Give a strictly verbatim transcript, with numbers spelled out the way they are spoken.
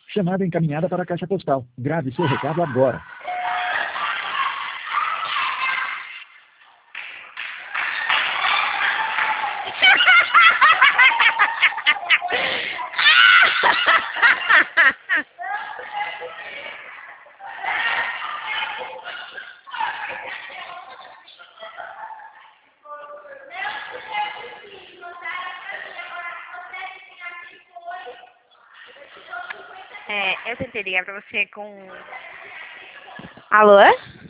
Chamada encaminhada para a caixa postal. Grave seu recado agora. É, eu tentei ligar pra você com... Alô?